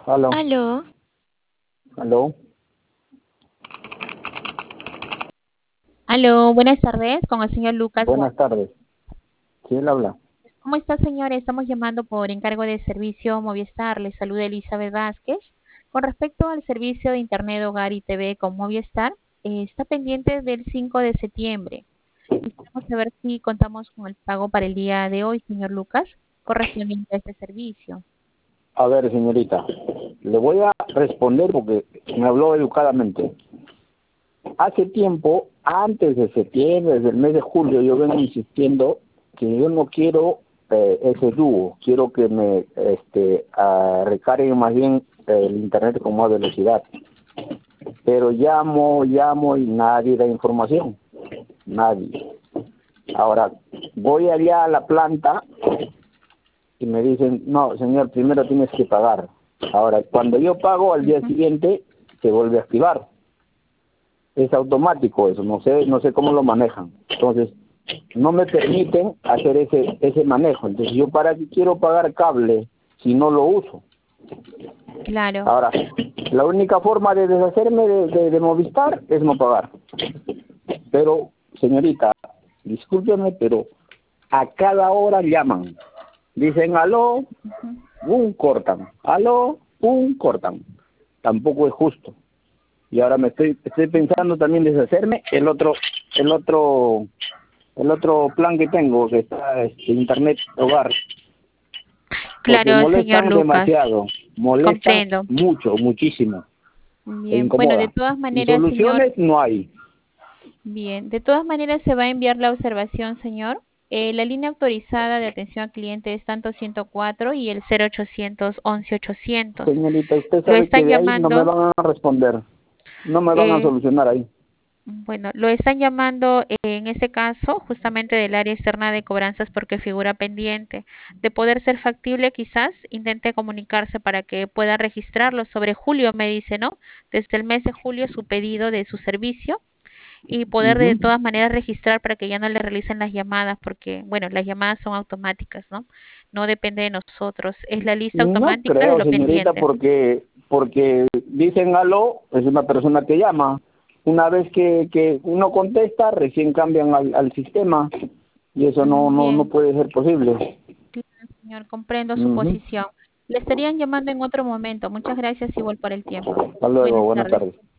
Aló, Aló, aló, aló, buenas tardes con el señor Lucas. buenas tardes. ¿Quién habla? ¿Cómo está, señor? Estamos llamando por encargo de servicio Movistar. Le saluda Elizabeth Vázquez. Con respecto al servicio de Internet, Hogar y TV con Movistar, está pendiente del 5 de septiembre. Quisiéramos saber si contamos con el pago para el día de hoy, señor Lucas, correspondiente a este servicio. A ver, señorita, le voy a responder porque me habló educadamente. Hace tiempo, antes de septiembre, desde el mes de julio, yo vengo insistiendo que yo no quiero ese dúo, quiero que me recarguen más bien el internet con más velocidad. Pero llamo y nadie da información, nadie. Ahora, voy allá a la planta y me dicen, no, señor, primero tienes que pagar. Ahora, cuando yo pago, al día siguiente se vuelve a activar. Es automático eso, no sé cómo lo manejan. Entonces, no me permiten hacer ese manejo. Entonces, yo para qué quiero pagar cable si no lo uso. Claro, Ahora, la única forma de deshacerme de Movistar es no pagar. Pero, señorita, discúlpeme, pero a cada hora llaman. Dicen, aló, cortan. Aló, cortan. Tampoco es justo. Y ahora estoy pensando también deshacerme el otro plan que tengo, que está internet hogar, porque claro, señor molestan Lucas, demasiado, molestan comprendo. mucho, muchísimo, e Bien, bueno, de incomoda. todas Y maneras, señor. soluciones no hay. Bien, de todas maneras se va a enviar la observación, señor. La línea autorizada de atención al cliente es tanto 104 y el 0800 11 800. Señorita, usted Lo sabe que están de ahí no me llamando, van a responder, no me van a eh, solucionar ahí. bueno, lo están llamando en ese caso justamente del área externa de cobranzas porque figura pendiente. De poder ser factible, quizás intente comunicarse para que pueda registrarlo. Sobre julio me dice, ¿no? Desde el mes de julio su pedido de su servicio y poder de Ujú. todas maneras registrar para que ya no le realicen las llamadas, porque, bueno, las llamadas son automáticas, ¿no? No depende de nosotros, es la lista No automática de creo, lo señorita, pendiente. porque dicen aló, es una persona que llama. Una vez que uno contesta, recién cambian al sistema y eso no Bien, puede ser posible. claro, señor, comprendo su Ujú. posición. Le estarían llamando en otro momento. Muchas gracias igual por el tiempo. Hasta luego, Buenas buenas tardes. tardes.